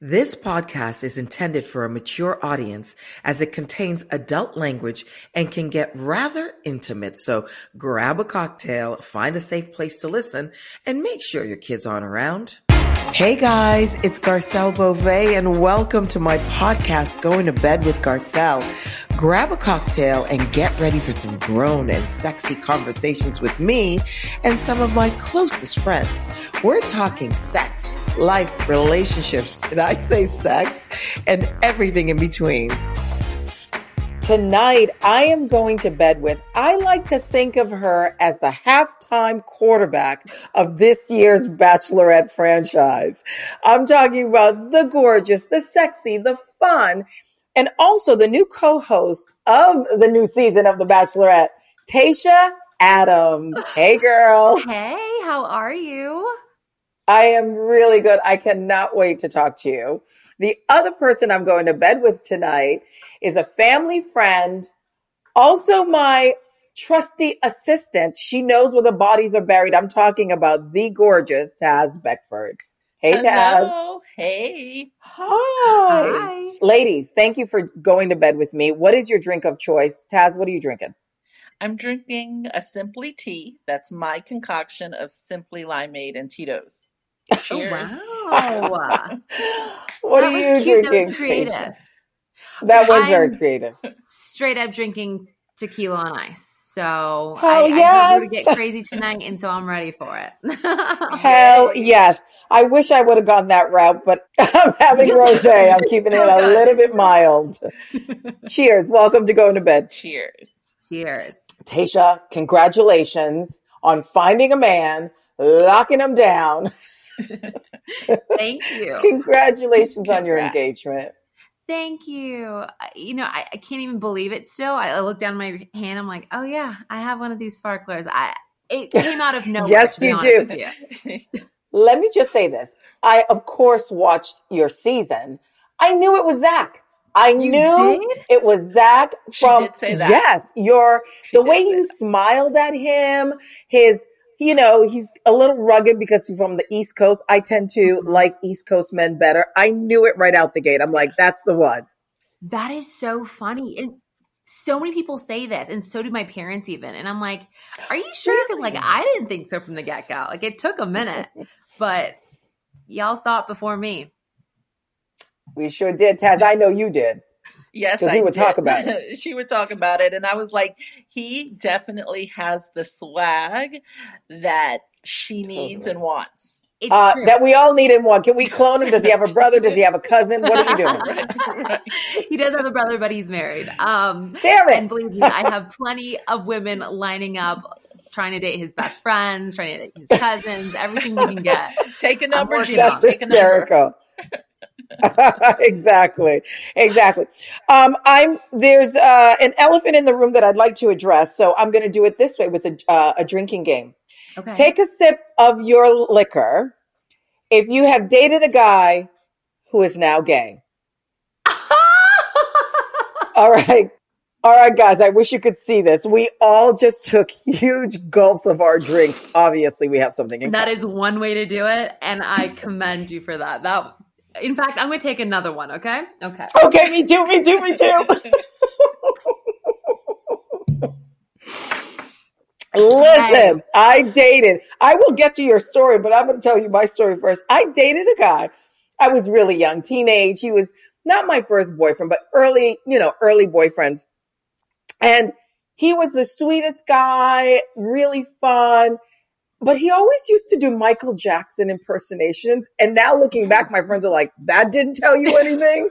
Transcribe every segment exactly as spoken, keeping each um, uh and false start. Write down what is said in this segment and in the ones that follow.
This podcast is intended for a mature audience as it contains adult language and can get rather intimate. So grab a cocktail, find a safe place to listen, and make sure your kids aren't around. Hey guys, it's Garcelle Beauvais and welcome to my podcast, Going to Bed with Garcelle. Grab a cocktail and get ready for some grown and sexy conversations with me and some of my closest friends. We're talking sex, life, relationships, did I say sex? And everything in between. Tonight, I am going to bed with, I like to think of her as the halftime quarterback of this year's Bachelorette franchise. I'm talking about the gorgeous, the sexy, the fun, and also the new co-host of the new season of The Bachelorette, Tayshia Adams. Hey, girl. Hey, how are you? I am really good. I cannot wait to talk to you. The other person I'm going to bed with tonight is a family friend, also my trusty assistant. She knows where the bodies are buried. I'm talking about the gorgeous Taz Beckford. Hey, Hello. Taz. Hey. Hi. Hi. Ladies, thank you for going to bed with me. What is your drink of choice? Taz, what are you drinking? I'm drinking a Simply Tea. That's my concoction of Simply Limeade and Tito's. Cheers. Oh, wow. What that are was you cute. drinking? That was creative. Tayshia? That was I'm very creative. Straight up drinking tequila on ice. So Hell I, yes. I heard we would get crazy tonight, and so I'm ready for it. Hell yes. I wish I would have gone that route, but I'm having rosé. I'm keeping it a little bit mild. Cheers. Welcome to Going to Bed. Cheers. Cheers. Tayshia, congratulations on finding a man, locking him down. Thank you. Congratulations on your Congrats. engagement. Thank you. You know, I, I can't even believe it still. I, I look down at my hand. I'm like, oh, yeah, I have one of these sparklers. I It came out of nowhere. Yes, to be you honest do. with you. Let me just say this. I, of course, watched your season. I knew it was Zach. I You knew did? it was Zach from, She did say that. yes, your, She the did way say you that. smiled at him, his, you know, he's a little rugged because he's from the East Coast. I tend to Mhm. like East Coast men better. I knew it right out the gate. I'm like, that's the one. That is so funny. And so many people say this, and so do my parents even. And I'm like, are you sure? Because like Really? I didn't think so from the get-go. Like it took a minute, but y'all saw it before me. We sure did, Taz. I know you did. Yes, 'Cause I we would did. talk about it. She would talk about it. And I was like, he definitely has the swag that she needs Totally. and wants. It's Uh, true. that we all need in one. Can we clone him? Does he have a brother? Does he have a cousin? What are we doing? Right, right. He does have a brother, but he's married. Um, Damn and it. believe me, I have plenty of women lining up, trying to date his best friends, trying to date his cousins, everything we can get. Take a number, working Gina. on That's Take a number. hysterical. Exactly. Exactly. Um, I'm there's uh, an elephant in the room that I'd like to address, so I'm going to do it this way with a, uh, a drinking game. Okay. Take a sip of your liquor if you have dated a guy who is now gay. All right. All right, guys, I wish you could see this. We all just took huge gulps of our drinks. Obviously, we have something in That common. is one way to do it, and I commend you for that. That, in fact, I'm going to take another one. Okay. Okay. Okay, me too, me too, me too. Listen, I dated. I will get to your story, but I'm going to tell you my story first. I dated a guy. I was really young, teenage. He was not my first boyfriend, but early, you know, early boyfriends. And he was the sweetest guy, really fun. But he always used to do Michael Jackson impersonations. And now looking back, my friends are like, that didn't tell you anything?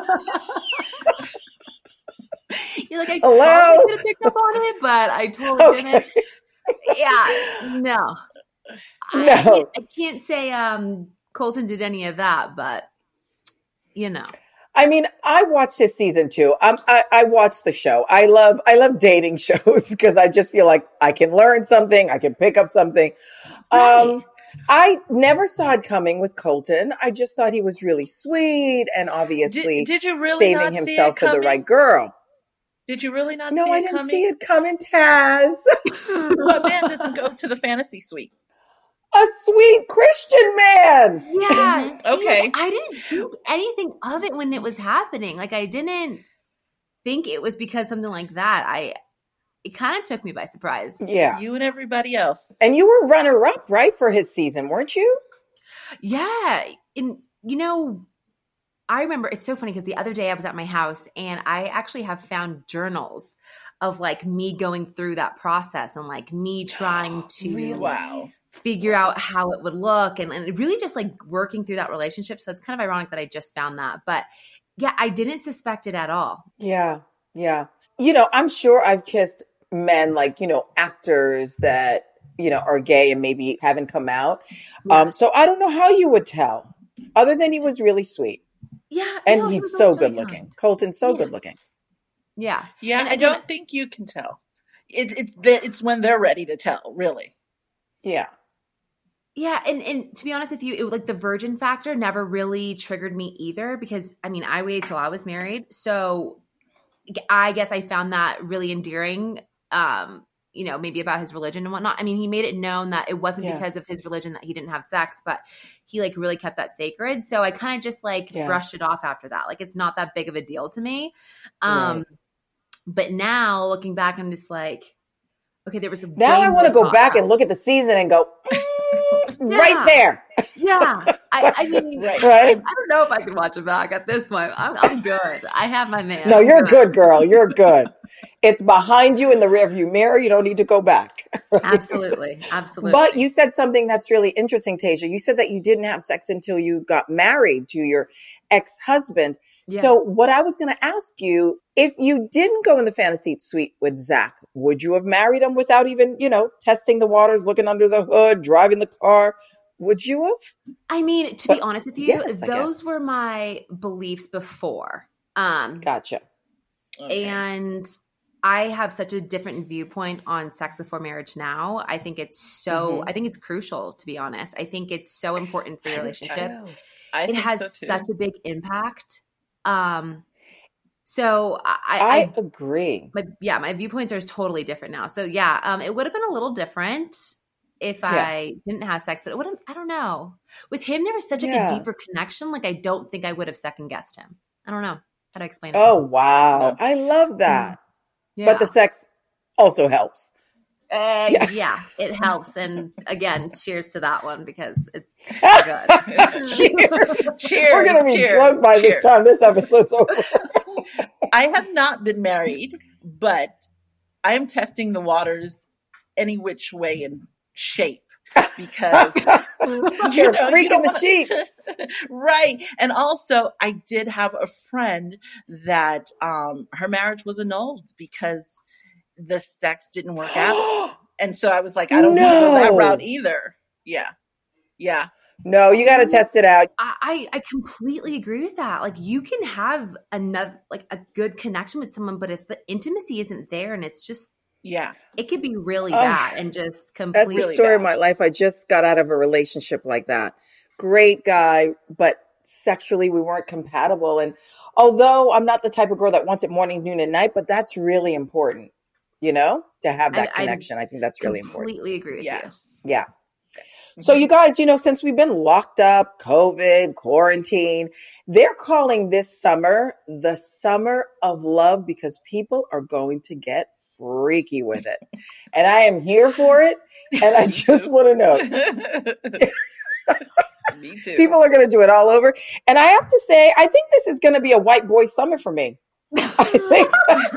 You're like, I Hello? probably could have picked up on it, but I totally Okay. didn't. Yeah, no. I, No. I, can't, I can't say um, Colton did any of that, but you know. I mean, I watched his season two. Um, I, I watched the show. I love, I love dating shows because I just feel like I can learn something. I can pick up something. Right. Um, I never saw it coming with Colton. I just thought he was really sweet and obviously Did, did you really saving not see himself it for the coming? right girl. Did you really not No, see I it didn't coming? see it coming, Taz. What man doesn't go to the fantasy suite? a sweet Christian man. Yeah. See, Okay. like, I didn't think anything of it when it was happening. Like I didn't think it was because something like that. I it kind of took me by surprise. Yeah. You and everybody else. And you were runner up, right, for his season, weren't you? Yeah. And you know, I remember it's so funny because the other day I was at my house and I actually have found journals of like me going through that process and like me trying to Really? Wow. figure out how it would look and, and really just like working through that relationship. So it's kind of ironic that I just found that. But yeah, I didn't suspect it at all. Yeah. Yeah. You know, I'm sure I've kissed men like, you know, actors that, you know, are gay and maybe haven't come out. Yeah. Um, so I don't know how you would tell, other than he was really sweet. Yeah. And no, he he's was so always very good looking. kind. Colton's so Yeah. good looking. Yeah. Yeah, And I again- don't think you can tell. It, it, it's when they're ready to tell, really. Yeah. Yeah, and and to be honest with you, it like the virgin factor never really triggered me either because I mean I waited till I was married, so I guess I found that really endearing. Um, you know, maybe about his religion and whatnot. I mean, he made it known that it wasn't Yeah. because of his religion that he didn't have sex, but he like really kept that sacred. So I kind of just like Yeah. brushed it off after that. Like it's not that big of a deal to me. Um, Right. But now looking back, I'm just like, okay, there was a Now way I want to more go back and process. look at the season and go, mm, right Yeah. there. Yeah, I, I mean, Right. Right? I don't know if I can watch it back at this point. I'm, I'm good. I have my man. No, I'm you're good, girl. You're good. It's behind you in the rearview mirror. You don't need to go back. Absolutely, absolutely. But you said something that's really interesting, Tasia. You said that you didn't have sex until you got married to your ex-husband. Yeah. So what I was going to ask you, if you didn't go in the fantasy suite with Zach, would you have married him without even, you know, testing the waters, looking under the hood, driving the car? Would you have? I mean, to But- be honest with you, yes, I those guess. were my beliefs before. Um, Gotcha. Okay. and I have such a different viewpoint on sex before marriage now. I think it's so, Mhm. I think it's crucial, to be honest. I think it's so important for your relationship. I It think has so too. such a big impact. Um, so I, I, I, agree. my yeah, my viewpoints are totally different now. So yeah, um, it would have been a little different if Yeah. I didn't have sex, but it would have. I don't know. With him, there was such like Yeah. a deeper connection. Like I don't think I would have second guessed him. I don't know how to explain it. Oh, wow. No. I love that. yeah. But the sex also helps. Uh, Yeah. yeah. It helps. And again, cheers to that one because it's good. Cheers. Cheers. We're going to be cheers, drunk by cheers. this time this episode's over. I have not been married, but I am testing the waters any which way and shape because You're know, freaking you don't the wanna- sheets. right. And also, I did have a friend that um, her marriage was annulled because the sex didn't work out. And so I was like, I don't want to go that No. route either. Yeah. Yeah. No, you got to test it out. I, I completely agree with that. Like you can have another like a good connection with someone, but if the intimacy isn't there and it's just Yeah. it could be really Oh, bad and just That's completely the Really story of bad. my life. I just got out of a relationship like that. Great guy, but sexually we weren't compatible. And although I'm not the type of girl that wants it morning, noon, and night, but that's really important, you know, to have that I- I connection. I think that's really important. completely agree with you. Yes. Yeah. So you guys, you know, since we've been locked up, COVID, quarantine, they're calling this summer the summer of love because people are going to get freaky with it. And I am here for it. And I just want to know, Me too. people are going to do it all over. And I have to say, I think this is going to be a white boy summer for me. I think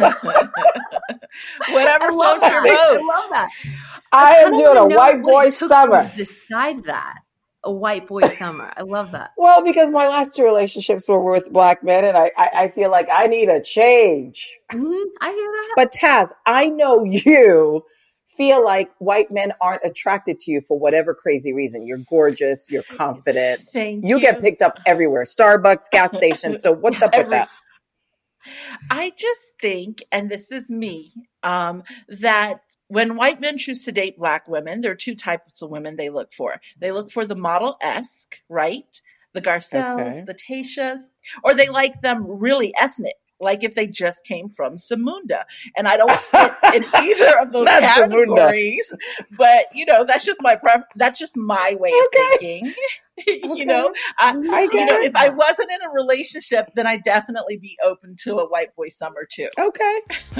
Whatever I love floats your that. I boat. love that. I am don't doing a even know white what boy it took summer. to decide that. A white boy summer. I love that. Well, because my last two relationships were with black men, and I, I, I feel like I need a change. Mhm, I hear that. But Taz, I know you feel like white men aren't attracted to you for whatever crazy reason. You're gorgeous, you're confident, Thank you get picked up everywhere, Starbucks, gas station. So what's up with Every- that? I just think, and this is me, um, that when white men choose to date black women, there are two types of women they look for. They look for the model-esque, right? The Garcelles, Okay. the Tayshas, or they like them really ethnic, like if they just came from Zamunda. And I don't fit in either of those That's categories. Zamunda. But, you know, that's just my pref- that's just my way of okay. thinking. you okay. know, I, I you know, if I wasn't in a relationship, then I'd definitely be open to a white boy summer too. Okay.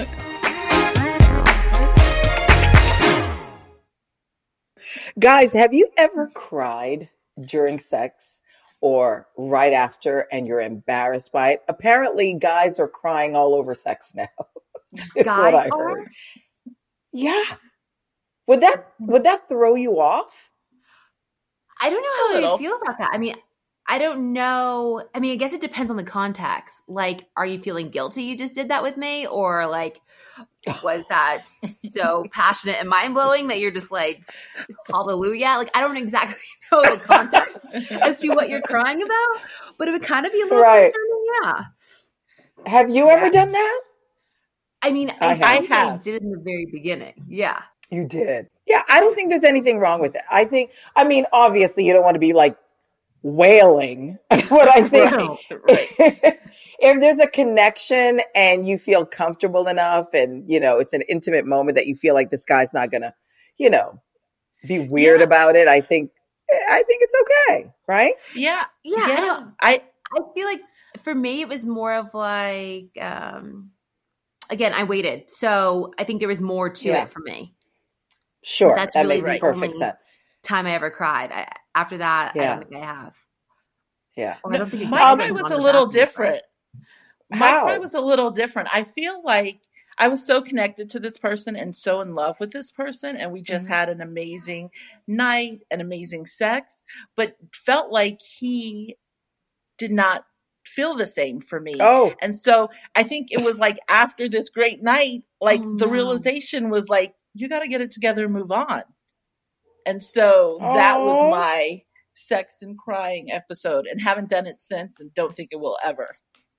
Guys, have you ever cried during sex or right after and you're embarrassed by it? Apparently, guys are crying all over sex now. It's guys what I are? heard. Yeah. Would that would that throw you off? I don't know how I would feel about that. I mean, I don't know. I mean, I guess it depends on the context. Like, are you feeling guilty you just did that with me? Or like, was that so passionate and mind-blowing that you're just like, hallelujah? Like, I don't exactly know the context as to what you're crying about, but it would kind of be a little right. concerning, yeah. Have you yeah. ever done that? I mean, I, I, have. think I did it in the very beginning. Yeah. You did. Yeah, I don't think there's anything wrong with it. I think, I mean, obviously you don't want to be like wailing, but I think right. if there's a connection and you feel comfortable enough and, you know, it's an intimate moment that you feel like this guy's not going to, you know, be weird yeah. about it, I think, I think it's okay. Right? Yeah. Yeah. yeah. I, don't, I, I feel like for me, it was more of like, um, again, I waited. So I think there was more to yeah. it for me. Sure. But that's that really makes the perfect only sense. time I ever cried. I, after that, yeah. I don't think I have. Yeah. Or I don't think my cry was a little different. My How? cry was a little different. I feel like I was so connected to this person and so in love with this person. And we just mm-hmm. had an amazing night and amazing sex, but felt like he did not feel the same for me. Oh. And so I think it was like after this great night, like oh, the no. realization was like, you got to get it together and move on. And so oh. that was my sex and crying episode, and haven't done it since and don't think it will ever.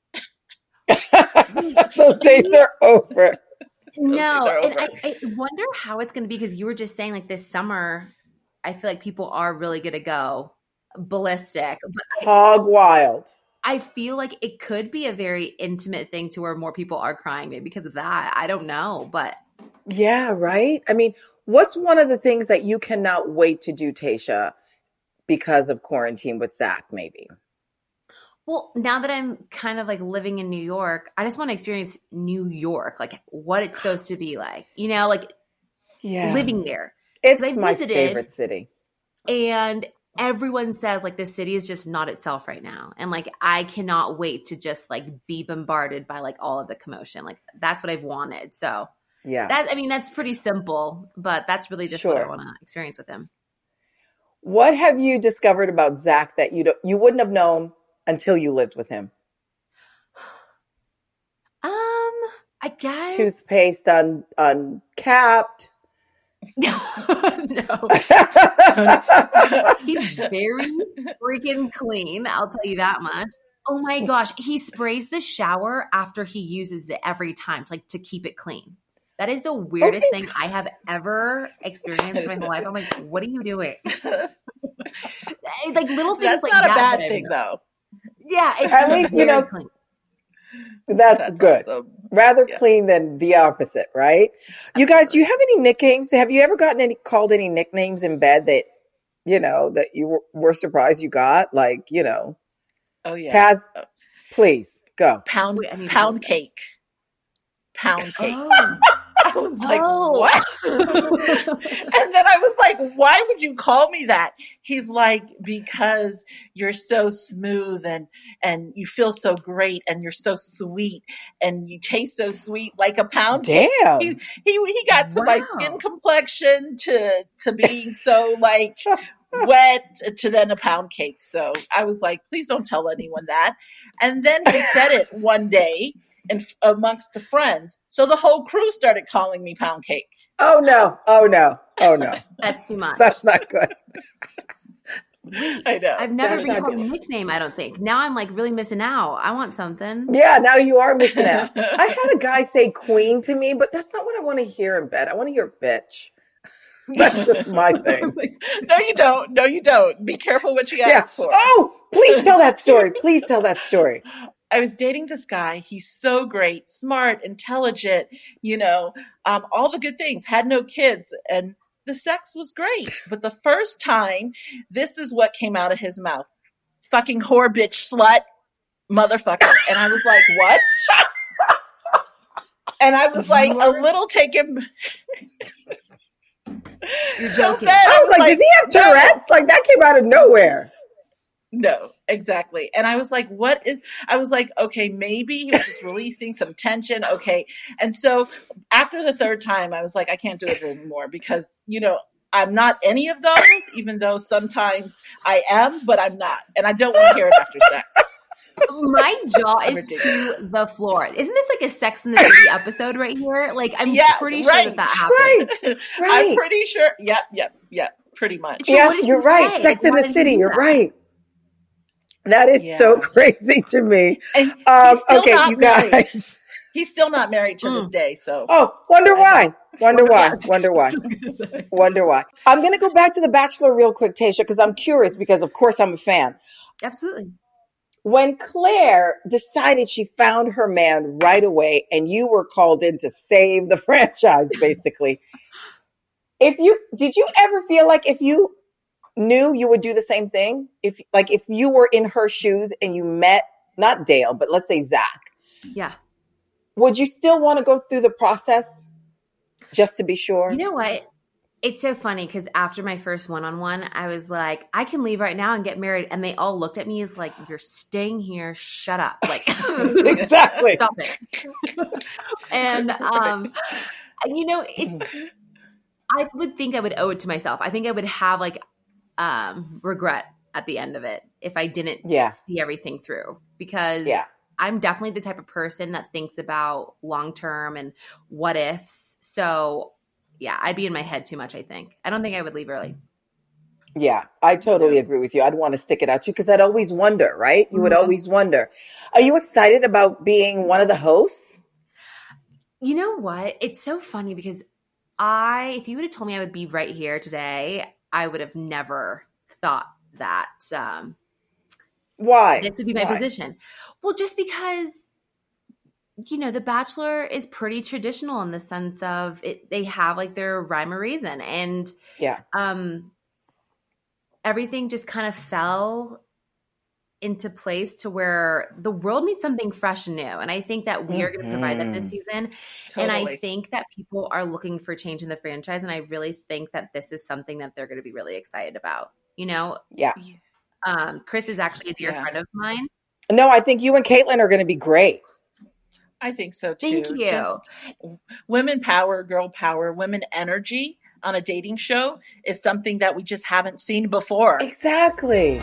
Those days are over. No, are and over. I, I wonder how it's going to be, because you were just saying like this summer, I feel like people are really going to go ballistic. But I, Hog wild. I feel like it could be a very intimate thing to where more people are crying maybe because of that. I don't know, but. Yeah, right? I mean, what's one of the things that you cannot wait to do, Tayshia, because of quarantine with Zach, maybe? Well, now that I'm kind of like living in New York, I just want to experience New York, like what it's supposed to be like, you know, like yeah. living there. It's I my visited, favorite city. And everyone says like this city is just not itself right now. And like, I cannot wait to just like be bombarded by like all of the commotion. Like that's what I've wanted. So yeah, that, I mean, that's pretty simple, but that's really just sure. what I want to experience with him. What have you discovered about Zach that you don't, you wouldn't have known until you lived with him? Um, I guess toothpaste un uncapped. No, he's very freaking clean. I'll tell you that much. Oh my gosh, he sprays the shower after he uses it every time, like to keep it clean. That is the weirdest okay. thing I have ever experienced in my whole life. I'm like, what are you doing? Like little things That's like not that. a bad that thing, though. Yeah, it's at least you know. Clean. That's, That's good. Awesome. Rather yeah. clean than the opposite, right? Absolutely. You guys, do you have any nicknames? Have you ever gotten any called any nicknames in bed that you know that you were, were surprised you got? Like, you know, oh yeah, Taz, please go. Pound Wait, pound cake, pound cake. Oh. I was like, oh. what? And then I was like, why would you call me that? He's like, because you're so smooth and and you feel so great and you're so sweet and you taste so sweet like a pound cake. Damn. He, he he got to wow. my skin complexion to to being so like wet to then a pound cake. So I was like, please don't tell anyone that. And then he said it one day and amongst the friends. So the whole crew started calling me pound cake. Oh no. Oh no. Oh no. That's too much. That's not good. I know. I've never That's been not called a good. nickname, I don't think. Now I'm like really missing out. I want something. Yeah, now you are missing out. I had a guy say queen to me, but that's not what I want to hear in bed. I want to hear bitch. That's just my thing. No, you don't. No, you don't. Be careful what you ask Yeah. for. Oh, please tell that story. Please tell that story. I was dating this guy. He's so great, smart, intelligent, you know, um, all the good things, had no kids, and the sex was great. But the first time, this is what came out of his mouth. Fucking whore, bitch, slut, motherfucker. And I was like, what? And I was like a little taken. You're joking. So I was like, like, does he have Tourette's? No. Like, that came out of nowhere. No, exactly. And I was like, what is, I was like, okay, maybe he was just releasing some tension. Okay. And so after the third time, I was like, I can't do it anymore because, you know, I'm not any of those, even though sometimes I am, but I'm not. And I don't want to hear it after sex. My jaw is to the floor. Isn't this like a Sex in the City episode right here? Like, I'm yeah, pretty sure right, that that happened. Right, right. I'm pretty sure. Yep, yep, yep. Pretty much. So yeah, you're right. Say? Sex like, in the City. You're that? right. That is yeah. so crazy to me. Um, okay, you guys. Married. He's still not married to mm. this day. So. Oh, wonder why. Wonder why. Wonder why. Wonder why. I'm going to go back to The Bachelor real quick, Tayshia, because I'm curious because, of course, I'm a fan. Absolutely. When Claire decided she found her man right away and you were called in to save the franchise, basically, if you did you ever feel like if you knew you would do the same thing? If like if you were in her shoes and you met, not Dale, but let's say Zach. Yeah. Would you still want to go through the process just to be sure? You know what? It's so funny because after my first one-on-one, I was like, I can leave right now and get married. And they all looked at me as like, you're staying here. Shut up. Like, exactly. Stop it. And, um, you know, it's, I would think I would owe it to myself. I think I would have like um, regret at the end of it if I didn't yeah. see everything through because yeah. I'm definitely the type of person that thinks about long-term and what ifs. So yeah, I'd be in my head too much, I think. I don't think I would leave early. Yeah, I totally agree with you. I'd want to stick it out too because I'd always wonder, right? You mm-hmm. would always wonder. Are you excited about being one of the hosts? You know what? It's so funny because I, if you would have told me I would be right here today, I would have never thought that. Um, Why? This would be my Why? position. Well, just because you know, The Bachelor is pretty traditional in the sense of it, they have like their rhyme or reason. And yeah, um, everything just kind of fell into place to where the world needs something fresh and new. And I think that we are going to provide that this season. Totally. And I think that people are looking for change in the franchise. And I really think that this is something that they're going to be really excited about. You know? Yeah. Um, Chris is actually a dear yeah. friend of mine. No, I think you and Caitlin are going to be great. I think so too. Thank you. Just women power, girl power, women energy on a dating show is something that we just haven't seen before. Exactly.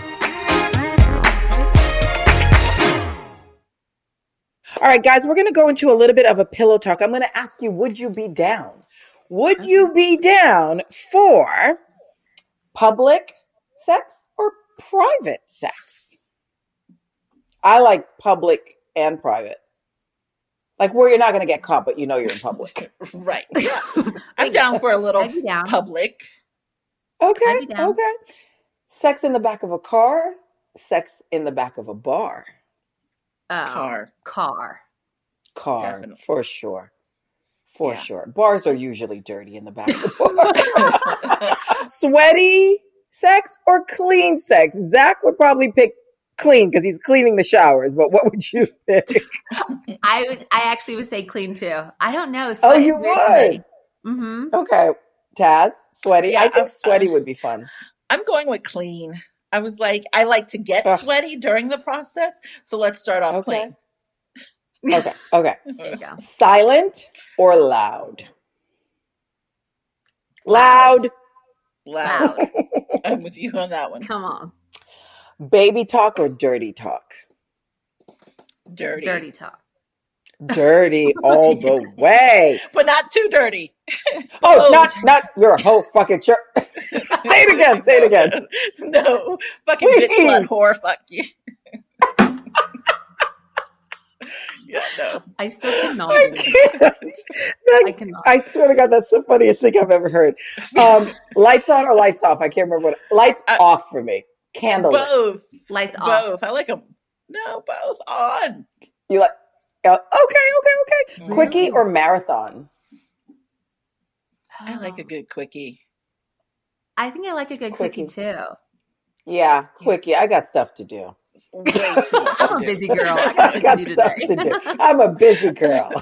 All right, guys, we're going to go into a little bit of a pillow talk. I'm going to ask you, would you be down? Would you be down for public sex or private sex? I like public and private. Like where you're not going to get caught, but you know you're in public. Right. Yeah. I'm down for a little public. Okay. Okay. Sex in the back of a car. Sex in the back of a bar. Um, car. Car. Car. Definitely. For sure. For yeah. sure. Bars are usually dirty in the back of the bar. Sweaty sex or clean sex? Zach would probably pick clean because he's cleaning the showers, but what would you pick? I would. I actually would say clean too. I don't know. Oh, you would? Mm-hmm. Okay. Taz, sweaty. Yeah, I think I'm, sweaty uh, would be fun. I'm going with clean. I was like, I like to get Ugh. sweaty during the process, so let's start off okay. clean. Okay. Okay. There you go. Silent or loud? Loud. Loud. Loud. I'm with you on that one. Come on. Baby talk or dirty talk? Dirty. Dirty talk. Dirty all the way. But not too dirty. Oh, oh not, not you're a whole fucking shirt. Say it again. Say it again. No. Fucking Please. Bitch, slut, whore, fuck you. Yeah, no. I still cannot. I can't. That, I cannot. I swear to God, that's the funniest thing I've ever heard. Um, lights on or lights off? I can't remember what. Lights uh, off for me. Candle. Both. Lights off. Both. I like them. No, both on. You like, uh, okay, okay, okay. Mm-hmm. Quickie or marathon? I like a good quickie. I think I like a good quickie, quickie too. Yeah, quickie. I got stuff to do. Way too much I'm a busy girl. I got, I got to do stuff today. to do. I'm a busy girl.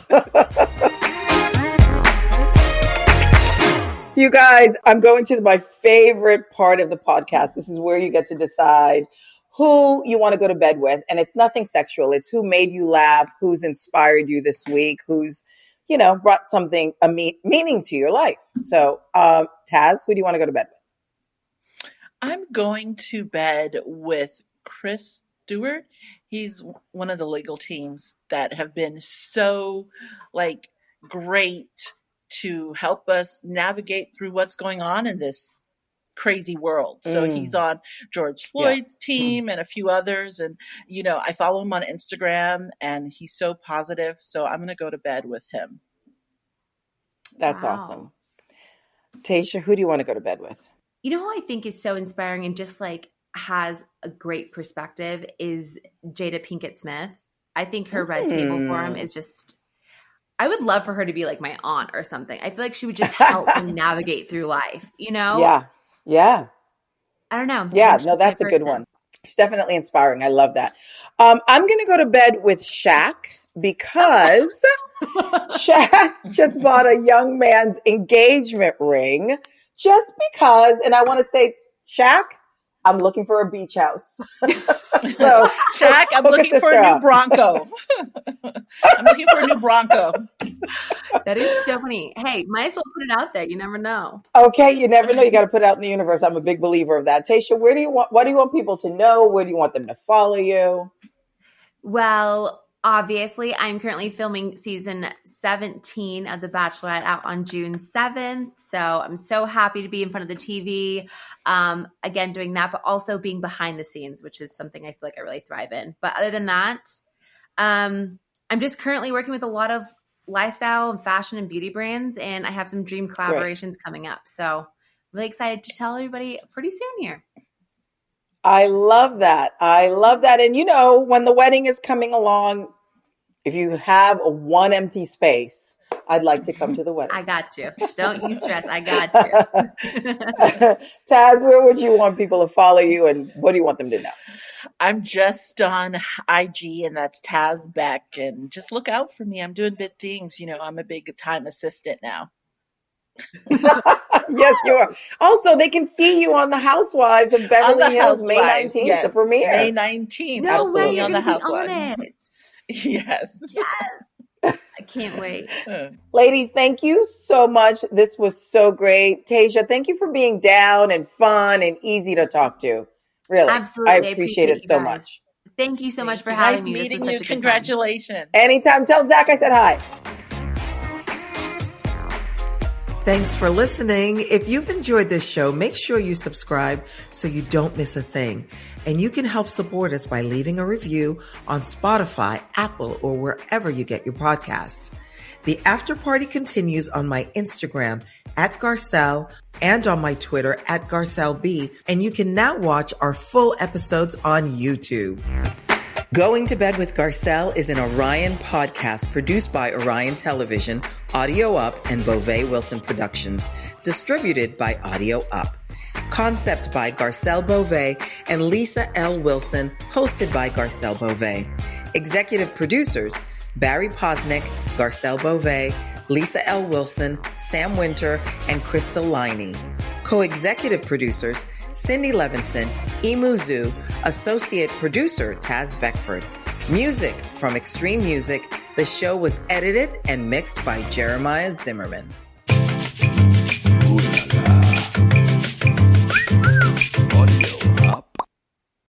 You guys, I'm going to my favorite part of the podcast. This is where you get to decide who you want to go to bed with. And it's nothing sexual. It's who made you laugh, who's inspired you this week, who's, you know, brought something, a me- meaning to your life. So, um, Taz, who do you want to go to bed with? I'm going to bed with Chris Stewart. He's one of the legal teams that have been so, like, great to help us navigate through what's going on in this crazy world. So mm. he's on George Floyd's yeah. team mm. and a few others. And, you know, I follow him on Instagram and he's so positive. So I'm going to go to bed with him. That's wow. awesome. Tasha, who do you want to go to bed with? You know who I think is so inspiring and just like has a great perspective is Jada Pinkett Smith. I think her mm. Red Table Forum is just, I would love for her to be like my aunt or something. I feel like she would just help me navigate through life, you know? Yeah. Yeah. I don't know. Yeah. No, that's a good one. She's definitely inspiring. I love that. Um, I'm going to go to bed with Shaq because Shaq just bought a young man's engagement ring just because, and I want to say, Shaq, I'm looking for a beach house. So, Shaq, I'm looking for a new Bronco. I'm looking for a new Bronco. That is so funny. Hey, might as well put it out there. You never know. Okay, you never know. You got to put it out in the universe. I'm a big believer of that. Tasha, where do you want? What do you want people to know? Where do you want them to follow you? Well, obviously, I'm currently filming season seventeen of The Bachelorette out on June seventh. So I'm so happy to be in front of the T V. Um, again, doing that, but also being behind the scenes, which is something I feel like I really thrive in. But other than that, um, I'm just currently working with a lot of lifestyle and fashion and beauty brands, and I have some dream collaborations Great. coming up. So I'm really excited to tell everybody pretty soon here. I love that. I love that. And you know, when the wedding is coming along, if you have a one empty space, I'd like to come to the wedding. I got you. Don't you stress. I got you. Taz, where would you want people to follow you and what do you want them to know? I'm just on I G and that's Taz Beck. And just look out for me. I'm doing big things. You know, I'm a big time assistant now. Yes, you are. Also, they can see you on the Housewives of Beverly Hills, May nineteenth, yes. the premiere. May nineteenth. No absolutely way, on the Housewives. On it. Yes. Yes. I can't wait. Ladies, thank you so much. This was so great. Tasha, thank you for being down and fun and easy to talk to. Really. Absolutely. I appreciate, I appreciate it so guys. much. Thank you so thank much for you. having nice me. Meeting this was you. such a good Congratulations. time. Anytime. Tell Zach I said hi. Thanks for listening. If you've enjoyed this show, make sure you subscribe so you don't miss a thing. And you can help support us by leaving a review on Spotify, Apple, or wherever you get your podcasts. The after party continues on my Instagram at Garcelle and on my Twitter at GarcelleB. And you can now watch our full episodes on YouTube. Going to Bed with Garcelle is an Orion podcast produced by Orion Television, Audio Up, and Beauvais Wilson Productions, distributed by Audio Up. Concept by Garcelle Beauvais and Lisa L. Wilson, hosted by Garcelle Beauvais. Executive producers, Barry Posnick, Garcelle Beauvais, Lisa L. Wilson, Sam Winter, and Crystal Liney. Co-executive producers, Cindy Levinson, Emu Zoo, associate producer Taz Beckford. Music from Extreme Music. The show was edited and mixed by Jeremiah Zimmerman.